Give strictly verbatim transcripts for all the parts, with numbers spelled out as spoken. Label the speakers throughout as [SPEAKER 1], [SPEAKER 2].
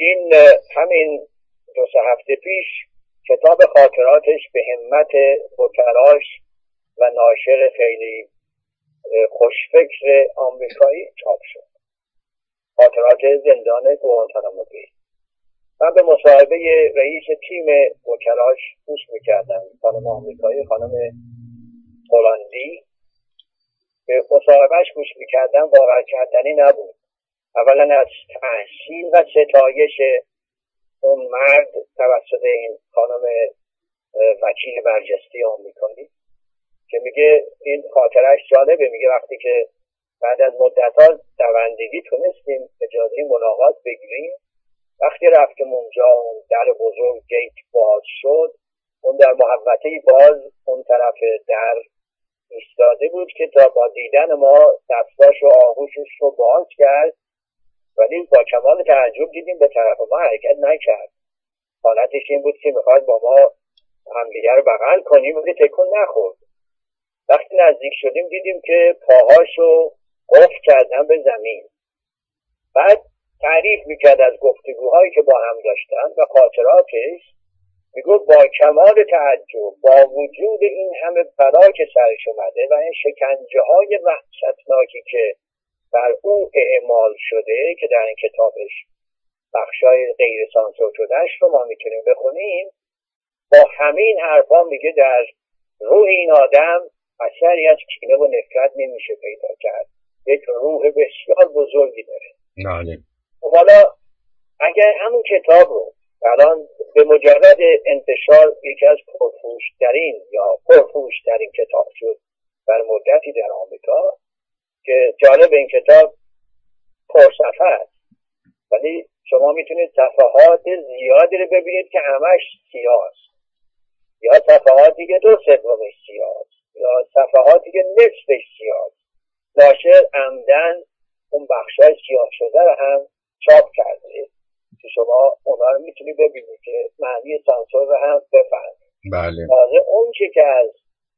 [SPEAKER 1] این همین دو سه هفته پیش کتاب خاطراتش به همت وکلاش و ناشر خیلی خوشفکر آمریکایی چاپ شد. خاطرات زندان گوانتانامو بی. من به مصاحبه رئیس تیم وکلاش گوش میکردم، خانم آمریکایی، خانم هلندی. به مصاحبهش گوش میکردم، واقعا کردنی نبود. اولا از تحسین و ستایش اون مرد توسط این خانم وکیل برجسته آمریکایی که میگه این خاطرش جالبه. میگه وقتی که بعد از مدت‌ها دوندگی تونستیم اجازه ملاقات بگیریم، وقتی رفتیم اونجا اون در بزرگ گیت باز شد، اون در محوطه باز اون طرف در ایستاده بود که تا با دیدن ما دستاش و آغوشش رو باز کرد، ولی با کمال تعجب دیدیم به طرف ما حرکت نکرد. حالتش این بود که میخواد با ما همدیگر رو بغل کنیم ولی تکون نخورد. وقتی نزدیک شدیم دیدیم که پاهاشو قفل کردن به زمین. بعد تعریف میکرد از گفتگوهایی که با هم داشتن و خاطراتش. میگفت با کمال تعجب با وجود این همه بلا که سرش اومده و این شکنجه های وحشتناکی که بر او اعمال شده که در این کتابش بخشای غیر سانسور شدهش رو ما میتونیم بخونیم، با همین حرفا میگه در روح این آدم اثری از کینه و نفرت نمیشه پیدا کرد. یک روح بسیار بزرگی داره.
[SPEAKER 2] بله.
[SPEAKER 1] حالا اگر همون کتاب رو الان به مجرد انتشار یکی از پرفروش‌ترین یا پرفروش‌ترین کتاب شد بر مدتی در آمریکا، که جالب این کتاب پرصفحه است ولی شما میتونید صفحات زیادی رو ببینید که همش سیاه است، یا صفحاتی که دو سومش سیاه است، یا صفحاتی که نصفش سیاه است. ناشر عمدن اون بخشای سیاه شده رو هم چاپ کرده که شما اونا رو میتونید ببینید که معنی سانسور رو هم بفهمید.
[SPEAKER 2] بله.
[SPEAKER 1] تازه اون چی که از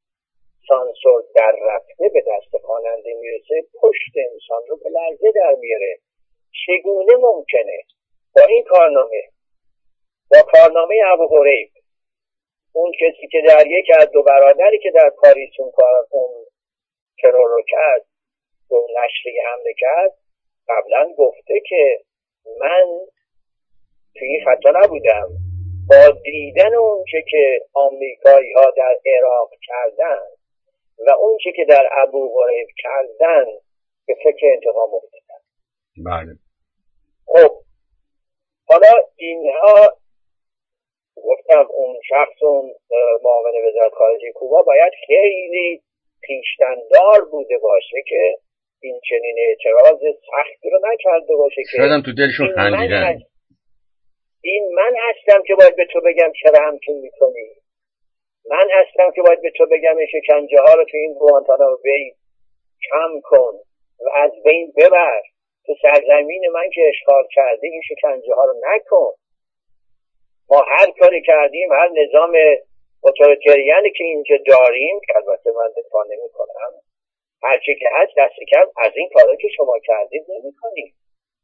[SPEAKER 1] سانسور در رفته به دست خواننده میرسه پشت انسان رو به لرزه در میاره. چگونه ممکنه با این کارنامه، با کارنامه ابو هریب، اون کسی که در یک از دو برادری که در پاریس اون کار اون ترور رو کرد و نشری حمله کرد، قبلا گفته که من توی این خطا نبودم. با دیدن اون چه که آمریکایی ها در عراق کردن و اون چه که در ابو هریب کردن به فکر انتقام افتادن.
[SPEAKER 2] بله.
[SPEAKER 1] خب حالا اینها گفتم اون شخص، اون معاون وزارت خارجه کوبا باید خیلی خویشتن‌دار بوده باشه که این چنین اعتراض سختی رو نکرده باشه که
[SPEAKER 2] شاید هم تو دلشون خندیدن.
[SPEAKER 1] این من هستم که باید به تو بگم چرا همچین میکنی. من هستم که باید به تو بگم این شکنجه ها رو تو این گوانتانامو بی کم کن و از بین ببر. تو سرزمین من که اشغال کرده این شکنجه ها رو نکن. ما هر کاری کردیم، هر نظام اتوریتریانی که اینجا داریم که البته من دفاع نمی کنم، هر چی که هست دست کم از این کارا که شما کردید نمی کنیم.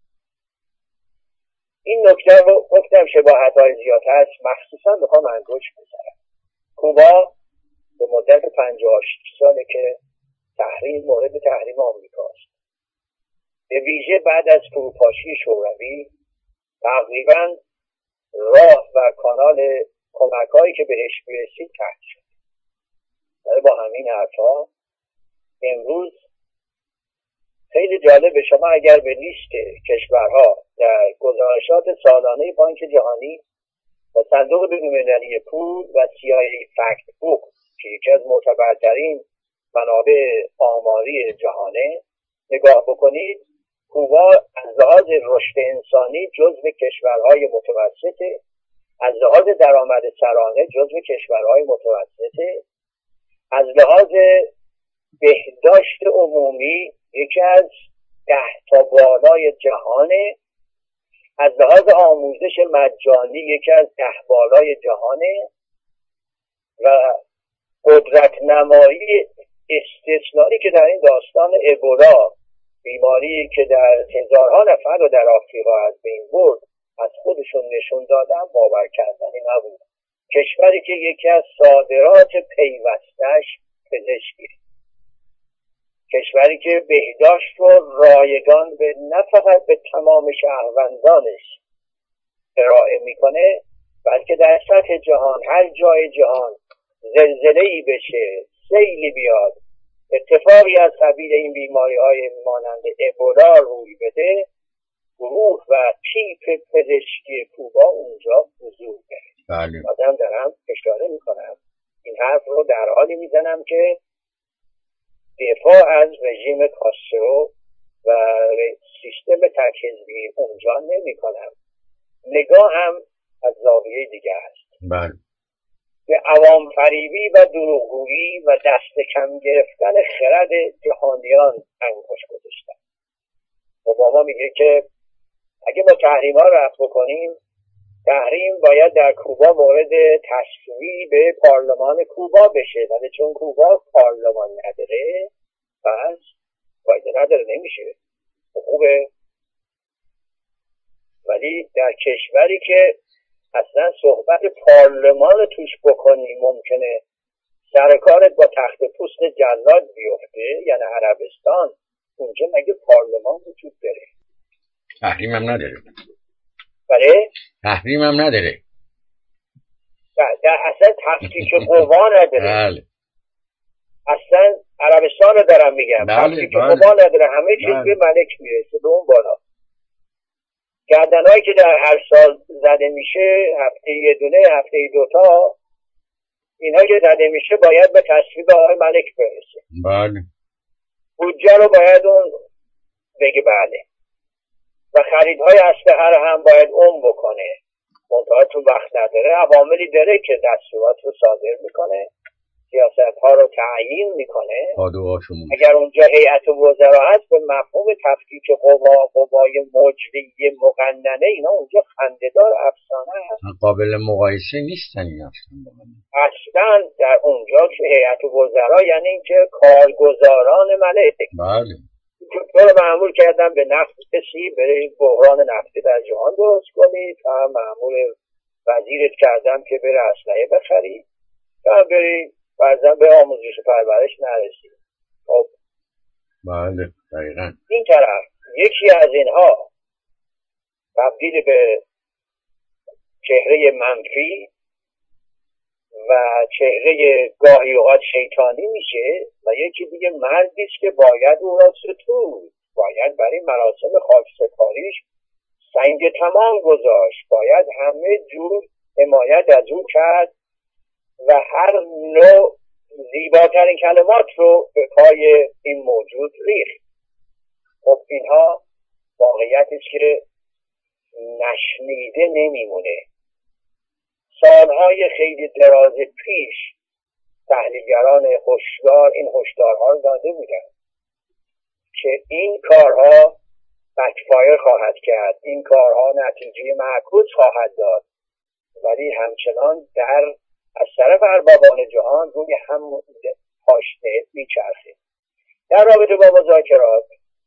[SPEAKER 1] این نکته رو گفتم شباهت های زیاد هست، مخصوصا بخوام انگشت بزنم. کوبا به مدت پنجاه و شش ساله که تحریم مورد تحریم آمریکاست. به ویژه بعد از فروپاشی شوروی تقریبا راه و کانال کمک هایی که بهش میرسید قطع شد. ولی با همین حرفا امروز خیلی جالب، شما اگر به لیست کشورها در گزارشات سالانه بانک جهانی و صندوق بین‌المللی پول و سی آی ای فکت بوک که یکی از معتبرترین منابع آماری جهانه نگاه بکنید، کوبا از لحاظ رشد انسانی جزو کشورهای متوسطه، از لحاظ درآمد سرانه جزو کشورهای متوسطه، از لحاظ بهداشت عمومی یکی از ده تا بالای جهانه، از لحاظ آموزش مجانی یکی از ده بالای جهانه و قدرت نمایی استثنایی که در این داستان ابولا، بیماری که در هزارها نفر رو در آفریقا از بین برد، از خودشون نشون دادن باور کردنی نبود. کشوری که یکی از صادرات پیوستش پزشکی، کشوری که بهداشت رو رایگان به نه فقط به تمام شهروندانش ارائه میکنه، بلکه در سطح جهان، هر جای جهان زلزله‌ای بشه، سیلی بیاد، اتفاقی از قبیل این بیماری های مانند ابولا روی بده، گروه و تیپ پزشکی کوبا اونجا حضور داره. آدم دارم اشاره میکنم این حرف رو در حالی میزنم که دفاع از رژیم کاسترو و سیستم تک‌حزبی اونجا نمی کنم. نگاه هم از زاویه دیگه است.
[SPEAKER 2] بله.
[SPEAKER 1] به عوام فریبی و دروغگویی و دست کم گرفتن خرد جهانیان انگشت گذاشتن. اوباما میگه که اگه ما تحریم ها رفع بکنیم، تحریم باید در کوبا مورد تصویب به پارلمان کوبا بشه، ولی چون کوبا پارلمان نداره پس فایده نداره، نمیشه. خوبه، ولی در کشوری که اصلا صحبت پارلمان توش بکنی ممکنه سر کارت با تخت پوست جلاد بیفته، یعنی عربستان، اونجا مگه پارلمان وجود داره؟
[SPEAKER 2] تحریم هم نداره.
[SPEAKER 1] بله؟
[SPEAKER 2] تحریم هم نداره.
[SPEAKER 1] در اصلا تفکیک قوا نداره.
[SPEAKER 2] بله.
[SPEAKER 1] اصلا عربستان رو دارم میگم.
[SPEAKER 2] بله.
[SPEAKER 1] تفکیک
[SPEAKER 2] بله.
[SPEAKER 1] قوا نداره، همه چیز
[SPEAKER 2] بله.
[SPEAKER 1] به ملک میرسه به اون بالا. گردنهایی که در هر سال زده میشه، هفته یه دونه، هفته دوتا، اینها که زده میشه باید به تصویب آقای ملک برسه.
[SPEAKER 2] بله.
[SPEAKER 1] بودجه رو باید اون بگه بله. و خریدهای اسلحه رو هم باید اون بکنه. منتها تو وقت نداره، عواملی داره که دستورات رو صادر میکنه، سیاست ها رو تعیین میکنه. اگر اونجا هیئت وزرا هست به مفهوم تفکیک قوا، قوای مجریه مقننه، اینا اونجا خنده‌دار افسانه هست،
[SPEAKER 2] قابل مقایسه نیستن این اصلا.
[SPEAKER 1] اصلا در اونجا که هیئت وزرا یعنی اینکه کارگزاران ملک.
[SPEAKER 2] بله.
[SPEAKER 1] تو رو معمول کردن به نفت کسی بره بحران نفتی در جهان درست کنی، تا معمول وزیرت کردم که بره اسلحه بخری، تا بری بعضا به آموزش و پرورش نرسی. خب
[SPEAKER 2] بله دقیقا.
[SPEAKER 1] این طرف یکی از اینها تبدیل به چهره منفی و چهره گاهی اوقات شیطانی میشه و یکی دیگه مردی است که باید او را ستود، باید برای مراسم خاکسپاریش سنگ تمام گذاشت، باید همه جور حمایت از او کرد و هر نوع زیباترین کلمات رو به پای این موجود ریخت. خب اینها واقعیتش که نشنیده نمیمونه. سالهای خیلی دراز پیش تحلیلگران هوشیار این هشدارها رو داده بودن که این کارها بکفایر خواهد کرد، این کارها نتیجه معکوس خواهد داد، ولی همچنان در از طرف اربابان جهان روی هم پاشنه میچرخه. در رابطه با مذاکرات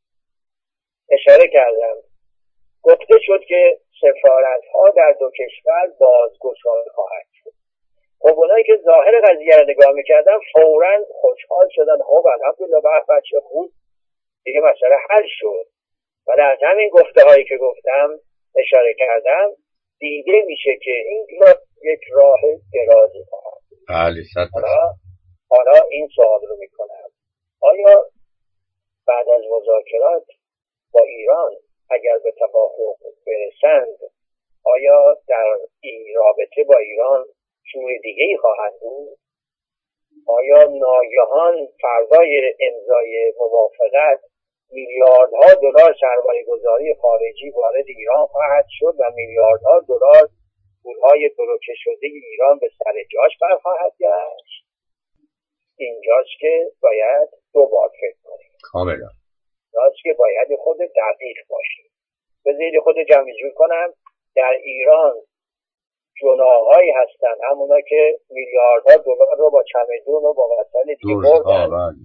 [SPEAKER 1] اشاره کردم، گفته شد که سفارت‌ها در دو کشور بازگشای خواهد شد. خب اونایی که ظاهر قضیه رو نگاه میکردن فوراً خوشحال شدن، خب الحمدلله به بچه خوب دیگه مسئله حل شد. و در همین گفته هایی که گفتم اشاره کردم دیده میشه که این یک راه درازی خواهد.
[SPEAKER 2] بله صد
[SPEAKER 1] حالا حالا این سوال رو میکنم، آیا بعد از مذاکرات با ایران اگر به توافق برسند، آیا در این رابطه با ایران جور دیگه‌ای خواهد بود؟ آیا ناگهان فردای امضای موافقت میلیاردها دلار سرمایه گذاری خارجی وارد ایران خواهد شد و میلیاردها دلار پولهای بلوکه شده ایران به سر جاش برخواهد گشت؟ اینجاست که باید دوبار فکر کنیم.
[SPEAKER 2] کاملا.
[SPEAKER 1] اینجاست که باید خود دقیق باشیم. بذارید خود جمع جور کنم، در ایران جناحایی هستن، همونا که میلیاردها دلار رو با چمدون و با وسایل دیگه بردن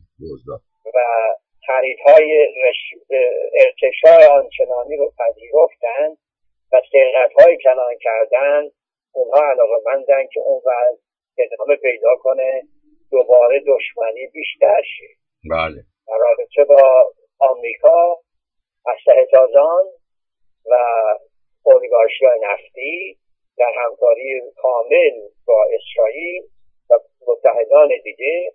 [SPEAKER 1] و خریدهای ارتشاء آنچنانی رو پذیرفتن و سرقت‌های کلان کردن، اونها علاقه‌مندن که اون وضع ادامه پیدا کنه، دوباره دشمنی بیشتر شه.
[SPEAKER 2] بله.
[SPEAKER 1] در رابطه با آمریکا، اسلحه تازان و اولیگارشی‌های نفتی در همکاری کامل با اسرائیل و متحدان دیگه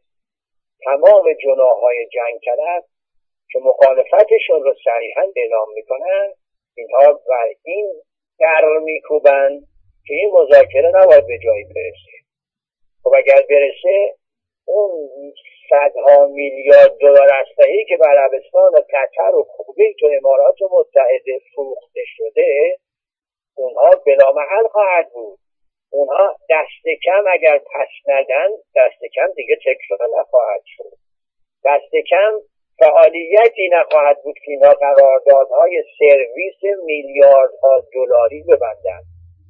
[SPEAKER 1] تمام جناح‌های جنگ طلب که مخالفتشون رو صریحاً اعلام میکنن، اینها و این در میکوبن که این مذاکره نباید به جایی برسه. خب اگر برسه، اون صدها میلیارد دلار اسلحه‌ای که به عربستان و قطر و کویت و امارات متحده فروخته شده، اونها بلامحل خواهد بود. اونها دست کم اگر پس ندن، دست کم دیگه تکرار نخواهد شد. دست کم فعالیتی نخواهد بود که اینا قراردادهای سرویس میلیاردها دلاری ببندن.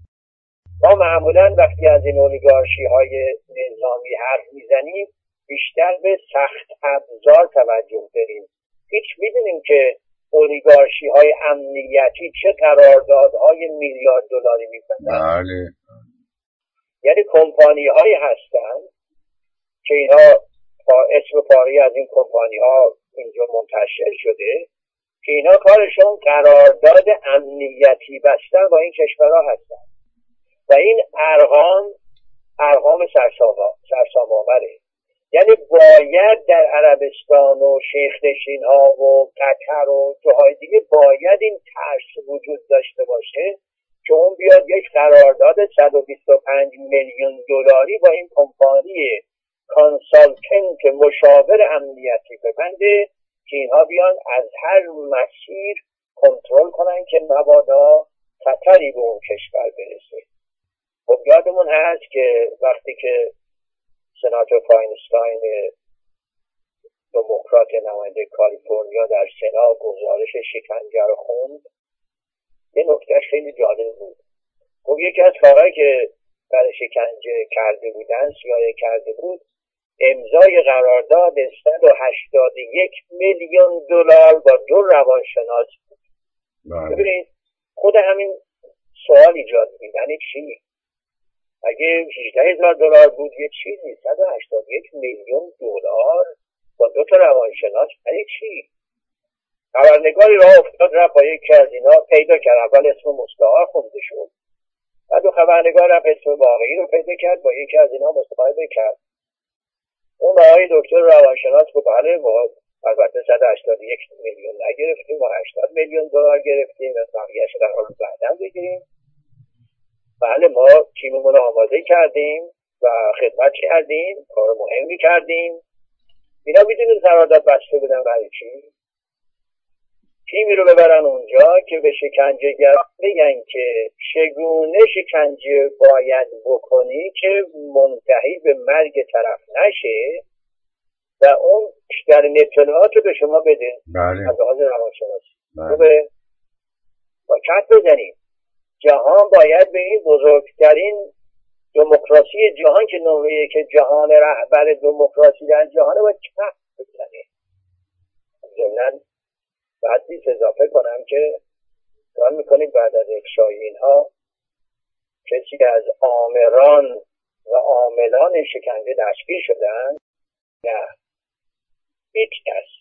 [SPEAKER 1] ما معمولا وقتی از این اولیگارشی های نظامی حرف میزنیم بیشتر به سخت ابزار توجه داریم. هیچ میدونیم که اولیگارشی های امنیتی چه قراردادهای میلیارد دلاری میبندن.
[SPEAKER 2] بله.
[SPEAKER 1] یعنی کمپانی هایی هستن که اینا اسم پاری از این کمپانی ها اینجا منتشر شده که اینا کارشون قرارداد امنیتی بستن با این کشورها هستن و این ارقام ارقام سرسام آوره. یعنی باید در عربستان و شیخ نشین ها و قطر و جاهای دیگه باید این ترس وجود داشته باشه که اون بیاد یک قرارداد صد و بیست و پنج میلیون دلاری با این کمپانی کانسالتنت مشاور امنیتی ببنده که اینها بیان از هر مسیر کنترل کنن که مبادا خطری به اون کشور برسه. خب یادمون هست که وقتی که سناتور فاینستاین دموکرات نماینده کالیفرنیا در سنا گزارش شکنجه رو خوند، یه نکتهش خیلی جالب بود. خب یکی از کارهایی که برای شکنجه کرده بودن، سی‌آی‌ای کرده بود، امضای قرارداد صد و هشتاد و یک میلیون دلار با دو روانشناس بود. ببینید خود همین سوال ایجاد می‌کنه، یعنی چی؟ اگه هجده هزار دلار بود یه چیزی، صد و هشتاد و یک میلیون دلار با دو تا روانشناس یعنی چی؟ خبرنگاری راه افتاد رفت با یکی از اینا پیدا کرد. اول اسم مستعار خونده شد، بعد دو خبرنگار رفت اسم واقعی رو پیدا کرد، با یکی از اینا مصاحبه کرد. اون آقای دکتر روانشناس گفت بله ما البته صد و هشتاد و یک میلیون نگرفتیم، ما هشتاد میلیون دلار گرفتیم و بقیه‌اش در حال بعداً بگیریم. بله ما تیممون رو آماده کردیم و خدمت کردیم، کار مهمی کردیم. اینا میدونید قرارداد بسته بودن برای چی؟ تیمی رو ببرن اونجا که به شکنجهگر بگن که چگونه شکنجه باید بکنی که منتهی به مرگ طرف نشه و اون در اطلاعات رو به شما بده.
[SPEAKER 2] بله.
[SPEAKER 1] از لحاظ روانشناسی.
[SPEAKER 2] بله.
[SPEAKER 1] خوبه؟ با کت بزنیم. جهان باید به این بزرگترین دموکراسی جهان که نوعیه که جهان رهبر دموکراسی در جهانه باید کت بزنیم. ضمناً بعد نیست اضافه کنم که کار میکنید بعد از افشای اینها کسی از آمران و عاملان شکنجه دستگیر شدن؟ نه، هیچ کس